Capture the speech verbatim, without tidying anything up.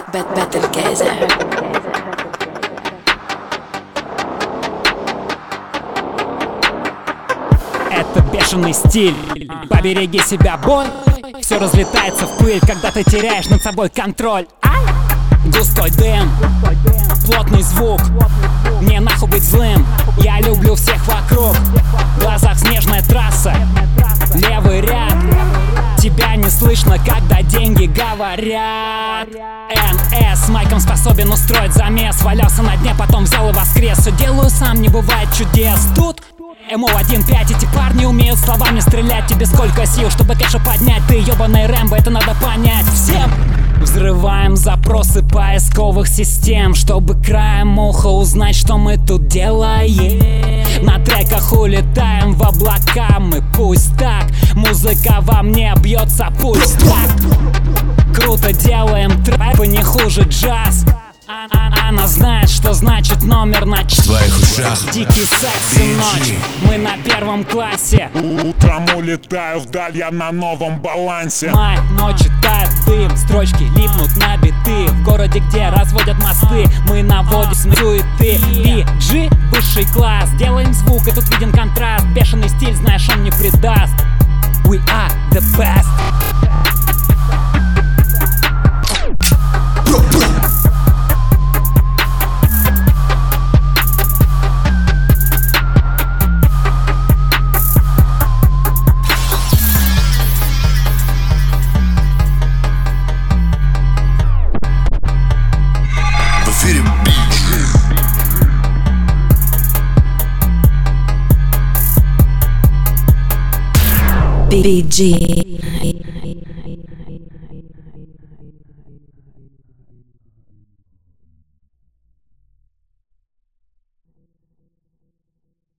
Battle Это бешеный стиль, побереги себя, бой. Все разлетается в пыль, когда ты теряешь над собой контроль. Густой дым, плотный звук, мне нахуй быть злым. Я люблю всех вокруг, в глазах снежная трасса, левый ряд. Тебя не слышно, когда деньги говорят. эн эс с майком способен устроить замес. Валялся на дне, потом взял и воскрес. Все делаю сам, не бывает чудес. Тут эм о один пять, эти парни умеют словами стрелять. Тебе сколько сил, чтобы кэша поднять? Ты ебаный Рэмбо, это надо понять всем. Взрываем запросы поисковых систем, чтобы краем уха узнать, что мы тут делаем. На треках улетаем в облака мы, пусть так. Музыка во мне бьется, пусть так. Круто делаем трэпы, не хуже джаз. Она знает, что значит номер на ч... В твоих ушах Дикий секс и ночь, мы на первом классе. Утром улетаю вдаль, я на новом балансе. Май, ночи тает дым, строчки липнут на биты. В городе, где разводят мосты, мы наводим суеты. би джи, высший класс, делаем звук, и тут виден контраст. Бешеный стиль, знаешь, он не предаст. We are the best. би джи